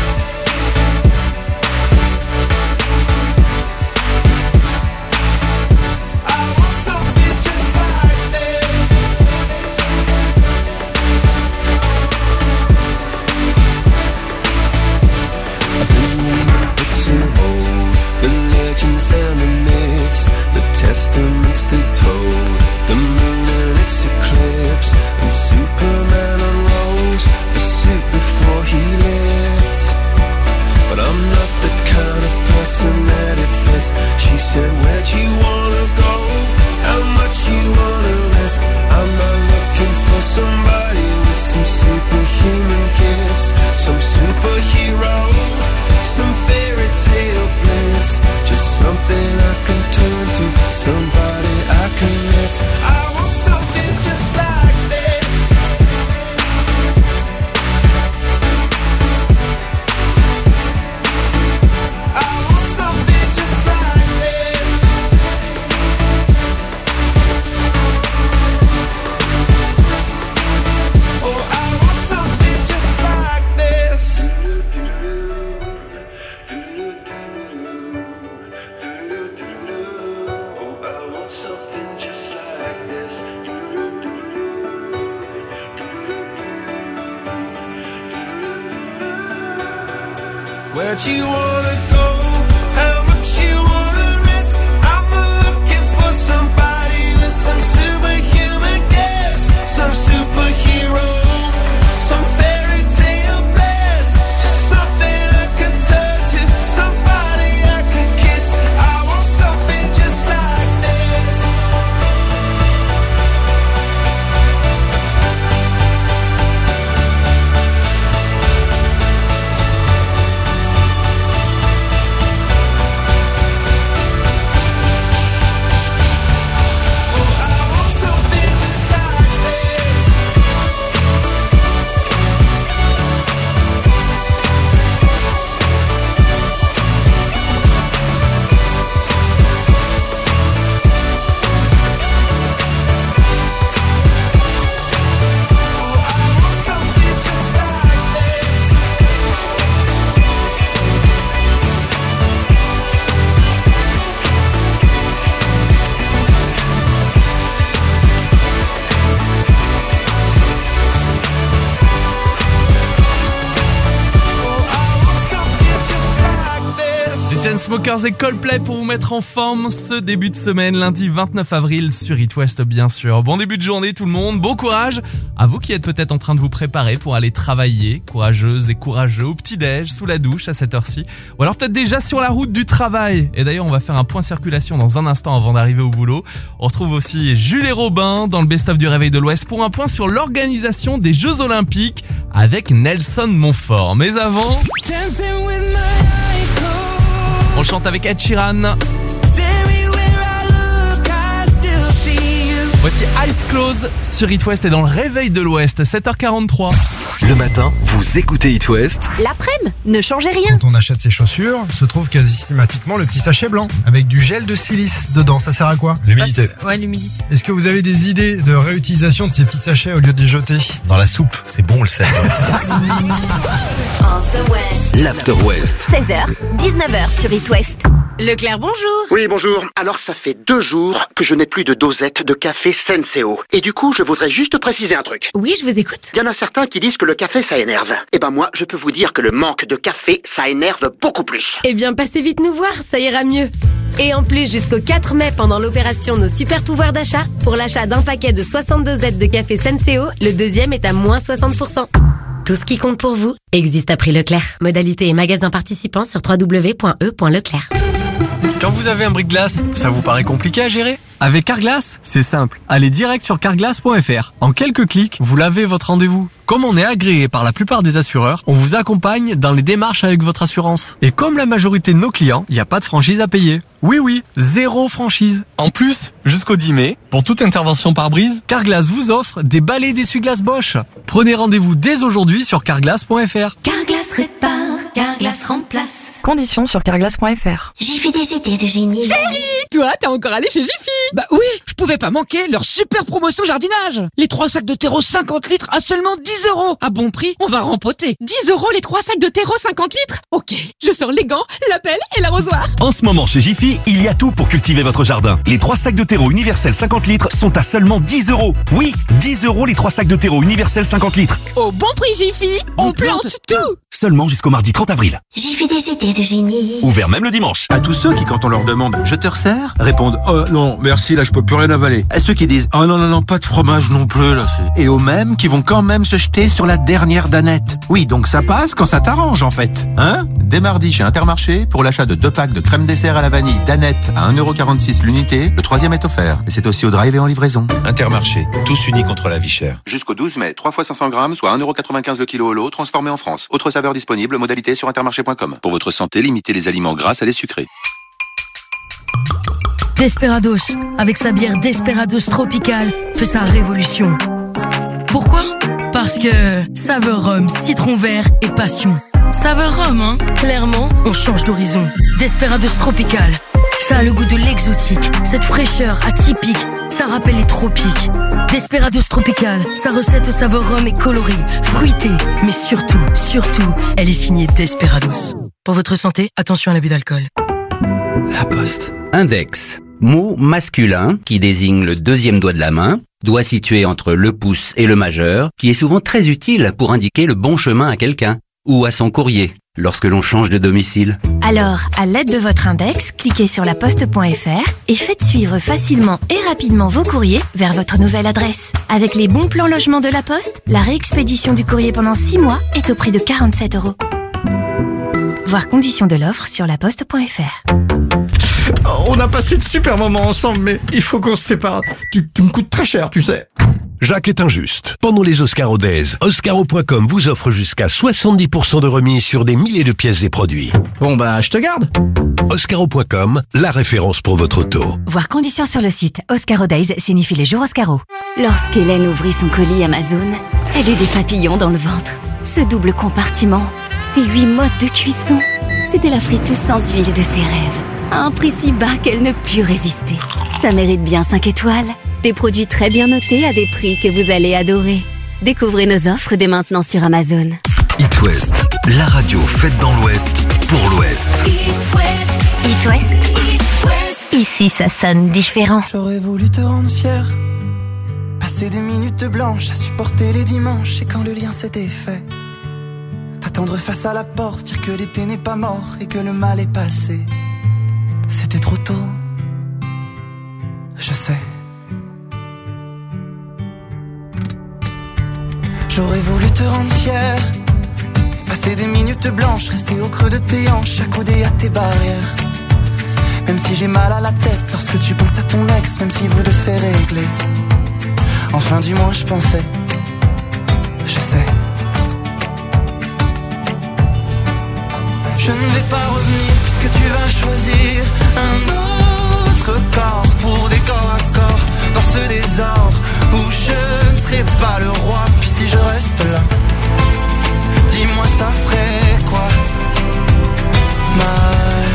I want something just like this. I've been reading books of old, the legends and the myths, the testaments they told, the moon and its eclipse, and Superman unrolls the suit before he lived. But I'm not the kind of person that it fits. She said, where'd you wanna go? How much you wanna risk? I'm not looking for somebody with some superhuman gifts, some superhero, some fairy tale bliss. Just something I can turn to, somebody I can miss. I want something just like this. I want something just like this. Oh, I want something just like this. Something just like this. Where'd you wanna go? How much you wanna risk? I'm not looking for somebody with some superhuman gifts, some superhero, some fairy tale bliss. Just something I can turn to, somebody I Chainsmokers et Coldplay pour vous mettre en forme ce début de semaine, lundi 29 avril sur It West bien sûr. Bon début de journée tout le monde, bon courage à vous qui êtes peut-être en train de vous préparer pour aller travailler, courageuses et courageux, au petit-déj, sous la douche à cette heure-ci, ou alors peut-être déjà sur la route du travail. Et d'ailleurs on va faire un point circulation dans un instant avant d'arriver au boulot. On retrouve aussi Jules et Robin dans le best-of du Réveil de l'Ouest pour un point sur l'organisation des Jeux Olympiques avec Nelson Montfort. Mais avant... on chante avec Ed Sheeran. Voici Eyes Closed sur It West et dans le Réveil de l'Ouest, 7h43. Le matin, vous écoutez It West. L'après-midi, ne changez rien. Quand on achète ses chaussures, se trouve quasi systématiquement le petit sachet blanc avec du gel de silice dedans. Ça sert à quoi? L'humidité. Ouais, l'humidité. Est-ce que vous avez des idées de réutilisation de ces petits sachets au lieu de les jeter? Dans la soupe, c'est bon le sel. L'After West. 16h, 19h sur It West. Leclerc, bonjour. Oui, bonjour. Alors, ça fait 2 jours que je n'ai plus de dosette de café Senseo. Et du coup, je voudrais juste préciser un truc. Oui, je vous écoute. Il y en a certains qui disent que le café, ça énerve. Eh ben moi, je peux vous dire que le manque de café, ça énerve beaucoup plus. Eh bien, passez vite nous voir, ça ira mieux. Et en plus, jusqu'au 4 mai, pendant l'opération Nos Super Pouvoirs d'achat, pour l'achat d'un paquet de 62 dosettes de café Senseo, le deuxième est à moins 60%. Tout ce qui compte pour vous existe à prix Leclerc. Modalité et magasin participants sur www.e.leclerc. Quand vous avez un bris-de-glace, ça vous paraît compliqué à gérer? Avec Carglass, c'est simple. Allez direct sur carglass.fr. En quelques clics, vous lavez votre rendez-vous. Comme on est agréé par la plupart des assureurs, on vous accompagne dans les démarches avec votre assurance. Et comme la majorité de nos clients, il n'y a pas de franchise à payer. Oui, 0 franchise. En plus, jusqu'au 10 mai, pour toute intervention par brise, Carglass vous offre des balais d'essuie-glace Bosch. Prenez rendez-vous dès aujourd'hui sur carglass.fr. Carglass répare, Carglass remplace. Conditions sur carglass.fr. Jiffy des idées de génie. Chérie, toi, t'es encore allé chez Jiffy? Bah oui, je pouvais pas manquer leur super promotion jardinage. Les 3 sacs de terreau 50 litres à seulement 10 €. À bon prix, on va rempoter. 10 € les 3 sacs de terreau 50 litres? Ok, je sors les gants, la pelle et l'arrosoir. En ce moment chez Jiffy, il y a tout pour cultiver votre jardin. Les 3 sacs de terreau universel 50 litres sont à seulement 10 €. Oui, 10 € les 3 sacs de terreau universel 50 litres. Au bon prix Jiffy, on plante tout. Seulement jusqu'au mardi 30 avril. Jiffy des idées de génie. Ouvert même le dimanche. À tous ceux qui, quand on leur demande « Je te resserre ?», répondent « Oh non, merci, là je peux plus rien avaler ». À ceux qui disent « Oh non, pas de fromage non plus, là c'est... » Et aux mêmes qui vont quand même se jeter sur la dernière danette. Oui, donc ça passe quand ça t'arrange en fait. Hein ? Dès mardi chez Intermarché, pour l'achat de 2 packs de crème dessert à la vanille danette à 1,46 € l'unité, le 3e est offert. Et c'est aussi au drive et en livraison. Intermarché, tous unis contre la vie chère. Jusqu'au 12 mai, 3 fois 500 grammes, soit 1,95 € le kilo au lot, transformé en France. Autre saveur disponible, modalité sur intermarché.com. Pour votre santé, limitez les aliments gras à les sucrés. Desperados, avec sa bière Desperados Tropical, fait sa révolution. Pourquoi ? Parce que saveur rhum, citron vert et passion. Saveur rhum, hein ? Clairement, on change d'horizon. Desperados Tropical, ça a le goût de l'exotique, cette fraîcheur atypique, ça rappelle les tropiques. Desperados Tropical, sa recette au saveur rhum est colorée, fruitée, mais surtout, elle est signée Desperados. Pour votre santé, attention à l'abus d'alcool. La Poste. Index. Mot masculin qui désigne le deuxième doigt de la main, doigt situé entre le pouce et le majeur, qui est souvent très utile pour indiquer le bon chemin à quelqu'un ou à son courrier lorsque l'on change de domicile. Alors, à l'aide de votre index, cliquez sur laposte.fr et faites suivre facilement et rapidement vos courriers vers votre nouvelle adresse. Avec les bons plans logement de la Poste, la réexpédition du courrier pendant 6 mois est au prix de 47 €. Voir conditions de l'offre sur laposte.fr. On a passé de super moments ensemble, mais il faut qu'on se sépare. Tu me coûtes très cher, tu sais. Jacques est injuste. Pendant les Oscaro Days, Oscaro.com vous offre jusqu'à 70% de remise sur des milliers de pièces et produits. Bon bah, je te garde. Oscaro.com, la référence pour votre auto. Voir conditions sur le site. Oscaro Days signifie les jours Oscaro. Lorsqu'Hélène ouvrit son colis Amazon, elle eut des papillons dans le ventre. Ce double compartiment, ces 8 modes de cuisson, c'était la friteuse sans huile de ses rêves. À un prix si bas qu'elle ne put résister. Ça mérite bien 5 étoiles. Des produits très bien notés à des prix que vous allez adorer. Découvrez nos offres dès maintenant sur Amazon. It West, la radio faite dans l'Ouest, pour l'Ouest. It West. Ici, ça sonne différent. J'aurais voulu te rendre fier. Passer des minutes blanches à supporter les dimanches. Et quand le lien s'était fait, attendre face à la porte, dire que l'été n'est pas mort et que le mal est passé. C'était trop tôt, je sais. J'aurais voulu te rendre fier, passer des minutes blanches, rester au creux de tes hanches, accoudé à tes barrières. Même si j'ai mal à la tête lorsque tu penses à ton ex, même si vous deux c'est réglé. Enfin du moins je pensais, je sais. Je ne vais pas revenir puisque tu vas choisir un autre corps pour des corps à corps dans ce désordre où je ne serai pas le roi. Puis si je reste là, dis-moi ça ferait quoi? Mal.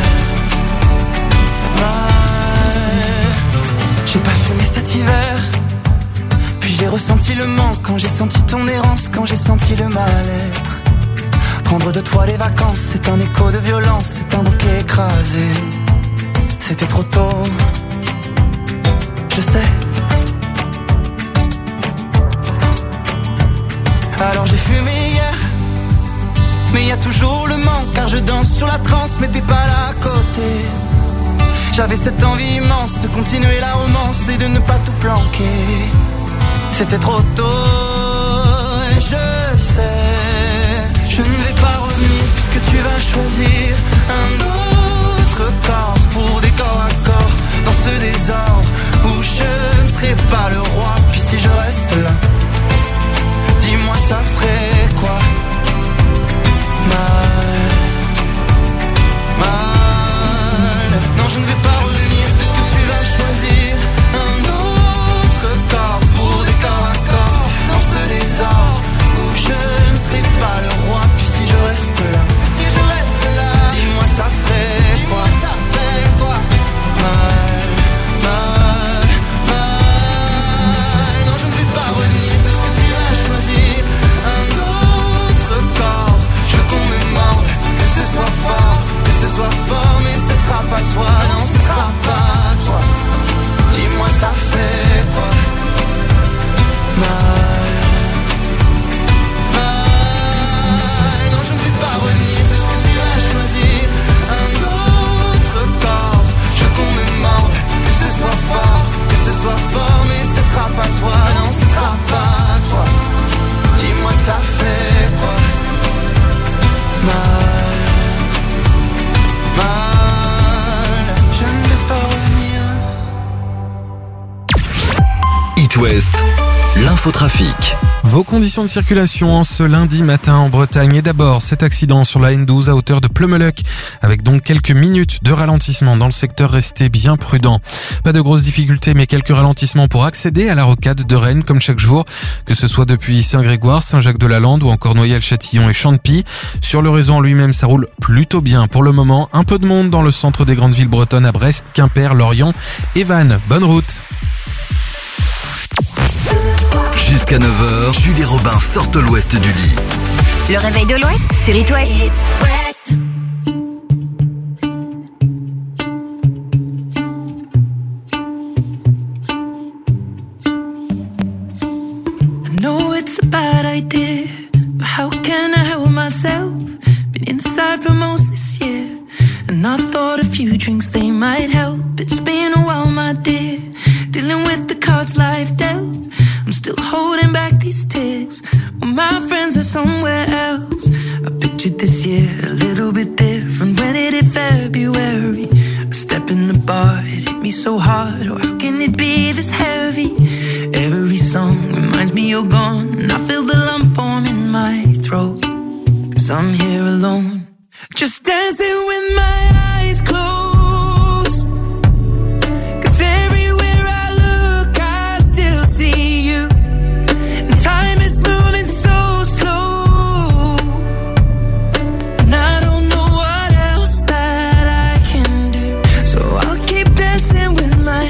J'ai pas fumé cet hiver, puis j'ai ressenti le manque quand j'ai senti ton errance, quand j'ai senti le mal-être. Prendre de toi les vacances, c'est un écho de violence, c'est un bouquet écrasé. C'était trop tôt, je sais. Alors j'ai fumé hier, mais y a toujours le manque, car je danse sur la transe, mais t'es pas là à côté. J'avais cette envie immense de continuer la romance et de ne pas tout planquer. C'était trop tôt, et je sais. Je ne vais pas revenir puisque tu vas choisir un autre corps pour des corps à corps dans ce désordre où je ne serai pas le roi. Puis si je reste là, dis-moi ça ferait quoi? Mal. Non, je ne vais pas revenir puisque tu vas choisir un autre corps pour des corps à corps dans ce désordre où je ne serai pas le roi. Puis si je reste là, dis-moi ça ferait quoi? Mal. Non, je ne vais pas revenir puisque tu vas choisir un autre corps. Je veux qu'on me morde, que ce soit fort, mais ce sera pas toi, non, ce sera pas toi. Dis-moi ça fait quoi? Mal. Non, je ne vais pas revenir puisque tu vas choisir un autre corps. Je veux qu'on me morde, que ce soit fort, mais ce sera pas toi, non, ce sera pas toi. Dis-moi ça fait quoi? Mal. Je ne vais pas revenir. It West, l'infotrafic. Vos conditions de circulation en ce lundi matin en Bretagne. Et d'abord, cet accident sur la N12 à hauteur de Pleumeleuc, avec donc quelques minutes de ralentissement dans le secteur. Restez bien prudent. Pas de grosses difficultés, mais quelques ralentissements pour accéder à la rocade de Rennes, comme chaque jour, que ce soit depuis Saint-Grégoire, Saint-Jacques-de-la-Lande ou encore Noyelles-Châtillon et Champy. Sur le réseau en lui-même, ça roule plutôt bien pour le moment. Un peu de monde dans le centre des grandes villes bretonnes à Brest, Quimper, Lorient et Vannes. Bonne route. Jusqu'à 9h, Julie et Robin sortent l'ouest du lit. Le réveil de l'Ouest sur It West. I know it's a bad idea, but how can I help myself? Been inside for most this year, and I thought a few drinks they might help. It's been a while, my dear, dealing with the cards life dealt. I'm still holding back these tears when my friends are somewhere else. I pictured this year a little bit different when it hit February. A step in the bar, it hit me so hard. Oh, how can it be this heavy? Every song reminds me you're gone, and I feel the lump form in my throat. 'Cause I'm here alone, just dancing with my eyes closed. 'Cause everywhere I look, I still see you. And time is moving so slow, and I don't know what else that I can do. So I'll keep dancing with my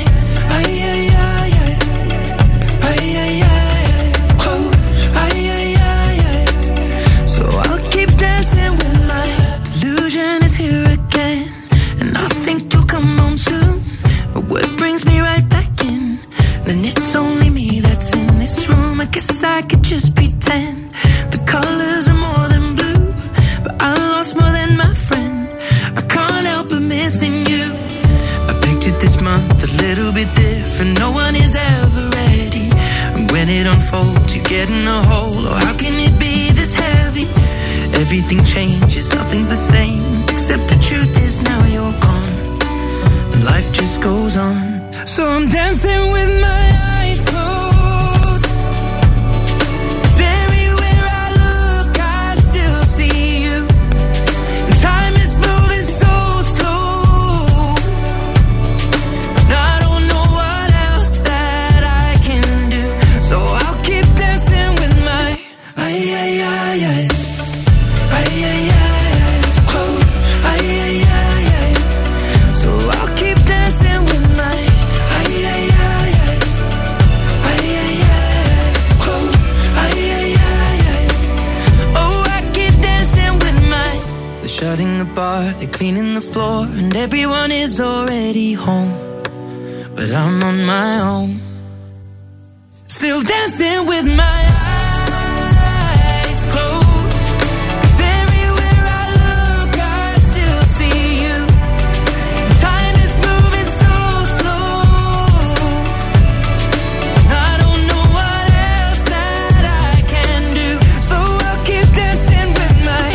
So I'll keep dancing with my delusion is here again, and I think you'll come home soon. But what brings me right back in? Then it's only me that's in this room. I guess I could just pretend the colors are more than blue, but I lost more than my friend. I can't help but missing you. and no one is ever ready. And when it unfolds, you get in a hole. Oh, how can it be this heavy? Everything changes, nothing's the same, except the truth is now you're gone. And life just goes on. So I'm dancing with my eyes closed. 'Cause everywhere I look, I still see you. And time is moving so slow. And I don't know what else that I can do. So I'll keep dancing with my eyes closed. So I'll keep dancing with my shutting the bar, they're cleaning the floor, and everyone is already home. But I'm on my own, still dancing with my eyes closed. 'Cause everywhere I look, I still see you. Time is moving so slow. I don't know what else that I can do, so I'll keep dancing with my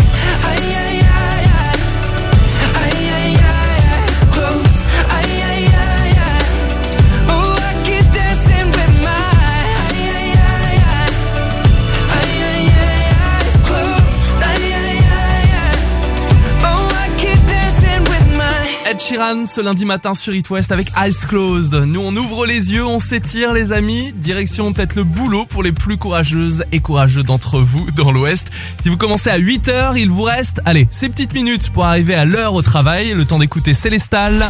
Ed Sheeran ce lundi matin sur It West avec Eyes Closed. Nous on ouvre les yeux, on s'étire les amis. Direction peut-être le boulot pour les plus courageuses et courageux d'entre vous dans l'Ouest. Si vous commencez à 8h, il vous reste, allez, ces petites minutes pour arriver à l'heure au travail. Le temps d'écouter Célestal.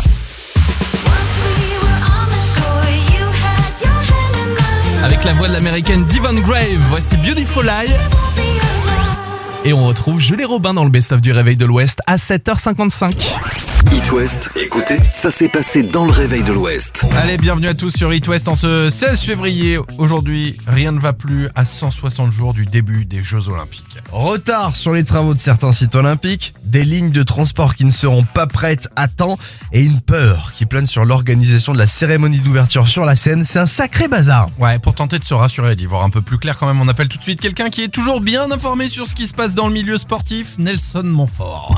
Avec la voix de l'américaine Devon Grave, voici Beautiful Lie. Et on retrouve Julie Robin dans le best-of du Réveil de l'Ouest à 7h55. It West, écoutez, ça s'est passé dans le Réveil de l'Ouest. Allez, bienvenue à tous sur It West en ce 16 février. Aujourd'hui, rien ne va plus à 160 jours du début des Jeux Olympiques. Retard sur les travaux de certains sites olympiques, des lignes de transport qui ne seront pas prêtes à temps et une peur qui plane sur l'organisation de la cérémonie d'ouverture sur la scène. C'est un sacré bazar. Ouais, pour tenter de se rassurer et d'y voir un peu plus clair quand même, on appelle tout de suite quelqu'un qui est toujours bien informé sur ce qui se passe dans le milieu sportif, Nelson Montfort.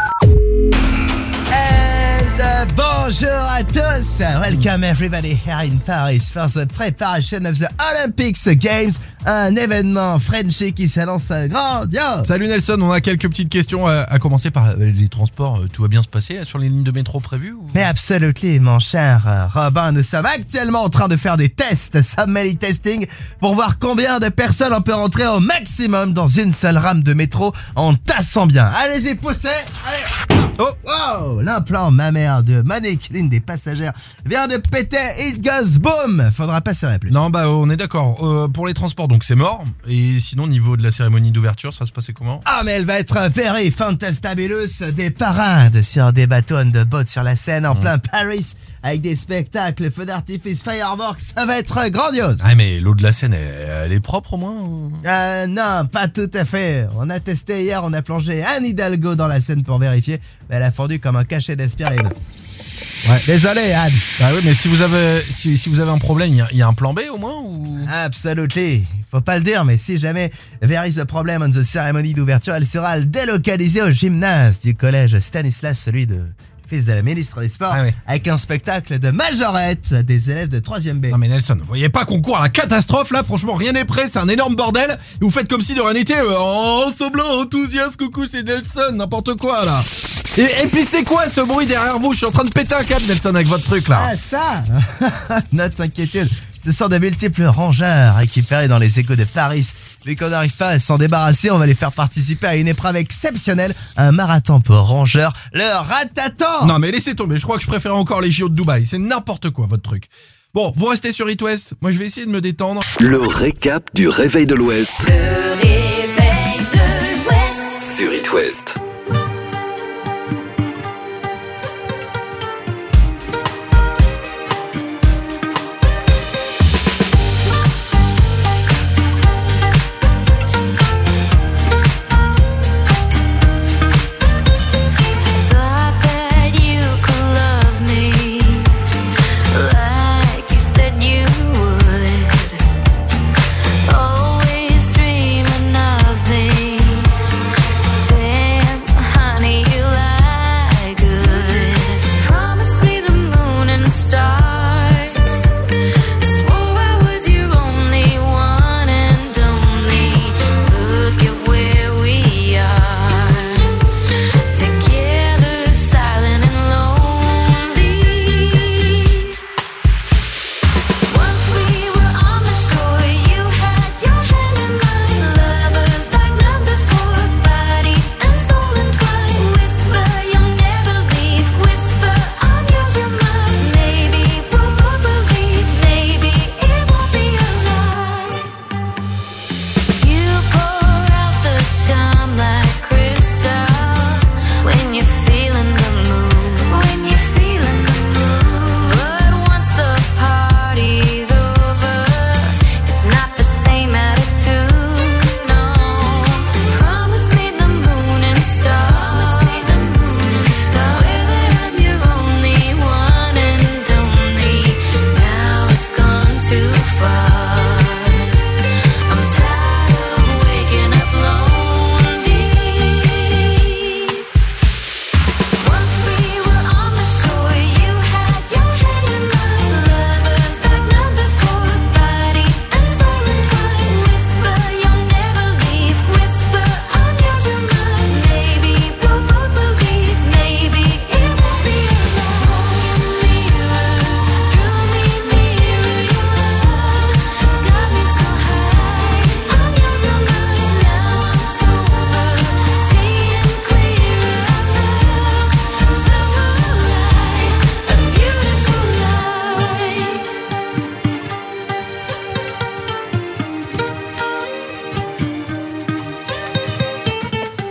Bonjour à tous, welcome everybody here in Paris for the preparation of the Olympics Games, un événement Frenchy qui s'annonce grandiose. Salut Nelson, on a quelques petites questions à commencer par les transports. Tout va bien se passer là, sur les lignes de métro prévues ou... Mais absolument mon cher Robin, nous sommes actuellement en train de faire des tests, submarine testing, pour voir combien de personnes on peut rentrer au maximum dans une seule rame de métro en tassant bien. Allez-y, poussez, allez. Oh, wow, l'implant mammaire de Monique, l'une des passagères, vient de péter. It goes boom. Faudra pas serrer plus. Non, bah on est d'accord. Pour les transports, donc c'est mort. Et sinon, niveau de la cérémonie d'ouverture, ça va se passer comment ? Ah, mais elle va être very fantastabulous. Des parades sur des bateaux de boat sur la Seine en plein Paris, avec des spectacles, feux d'artifice, fireworks. Ça va être grandiose. Ah, mais l'eau de la Seine, elle est propre au moins ou... Non, pas tout à fait. On a testé hier, on a plongé Anne Hidalgo dans la Seine pour vérifier. Mais elle a fondu comme un cachet d'aspirine. Ouais, désolé Anne. Bah oui, mais si vous avez un problème, il y a un plan B au moins ou... Absolutely. Faut pas le dire, mais si jamais there is a problem on the ceremony d'ouverture, elle sera délocalisée au gymnase du collège Stanislas, celui de fils de la ministre des Sports, avec un spectacle de majorette des élèves de 3e B. Non mais Nelson, vous voyez pas qu'on court à la catastrophe là ? Franchement, rien n'est prêt, c'est un énorme bordel. Et vous faites comme si de rien n'était, semblant enthousiaste, coucou, c'est Nelson, n'importe quoi là. Et puis c'est quoi ce bruit derrière vous ? Je suis en train de péter un câble, Nelson, avec votre truc là. Ah ça Notre inquiétude, ce sont de multiples rongeurs récupérés dans les égouts de Paris. Vu qu'on n'arrive pas à s'en débarrasser, on va les faire participer à une épreuve exceptionnelle, un marathon pour rongeurs, le Ratatan. Non mais laissez tomber, je crois que je préfère encore les JO de Dubaï, c'est n'importe quoi votre truc. Bon, vous restez sur It West, moi je vais essayer de me détendre. Le récap du Réveil de l'Ouest. Le réveil de l'Ouest. Sur It West.